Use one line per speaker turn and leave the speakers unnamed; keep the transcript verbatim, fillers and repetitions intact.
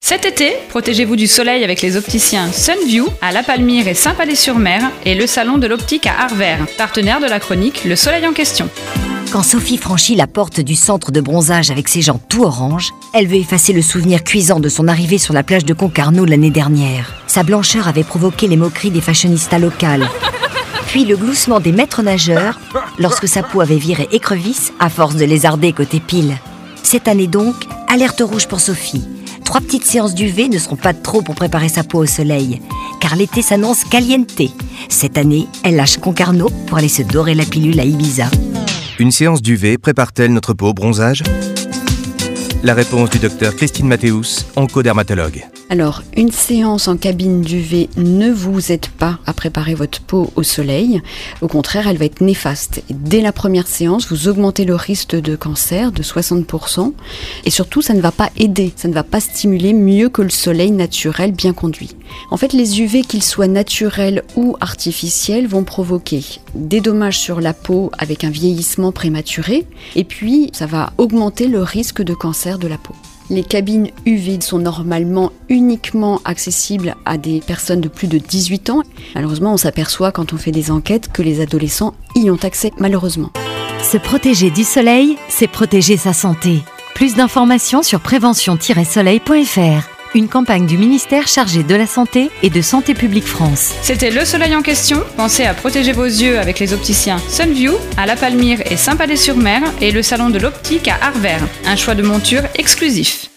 Cet été, protégez-vous du soleil avec les opticiens Sunview à La Palmyre et Saint-Palais-sur-Mer et le salon de l'optique à Arvert, partenaire de la chronique Le Soleil en question.
Quand Sophie franchit la porte du centre de bronzage avec ses jambes tout orange, elle veut effacer le souvenir cuisant de son arrivée sur la plage de Concarneau l'année dernière. Sa blancheur avait provoqué les moqueries des fashionistas locales. Puis le gloussement des maîtres nageurs lorsque sa peau avait viré écrevisse à force de lézarder côté pile. Cette année donc, alerte rouge pour Sophie. Trois petites séances d'U V ne seront pas de trop pour préparer sa peau au soleil, car l'été s'annonce caliente. Cette année, elle lâche Concarneau pour aller se dorer la pilule à Ibiza.
Une séance d'U V prépare-t-elle notre peau au bronzage ? La réponse du docteur Christine Mathéus, oncodermatologue.
Alors, une séance en cabine d'U V ne vous aide pas à préparer votre peau au soleil. Au contraire, elle va être néfaste. Et dès la première séance, vous augmentez le risque de cancer de soixante pour cent. Et surtout, ça ne va pas aider, ça ne va pas stimuler mieux que le soleil naturel bien conduit. En fait, les U V, qu'ils soient naturels ou artificiels, vont provoquer des dommages sur la peau avec un vieillissement prématuré. Et puis, ça va augmenter le risque de cancer de la peau. Les cabines U V sont normalement uniquement accessibles à des personnes de plus de dix-huit ans. Malheureusement, on s'aperçoit quand on fait des enquêtes que les adolescents y ont accès, malheureusement.
Se protéger du soleil, c'est protéger sa santé. Plus d'informations sur prévention tiret soleil point f r. Une campagne du ministère chargé de la Santé et de Santé publique France.
C'était Le Soleil en question. Pensez à protéger vos yeux avec les opticiens Sunview à La Palmyre et Saint-Palais-sur-Mer et le salon de l'optique à Arvert. Un choix de monture exclusif.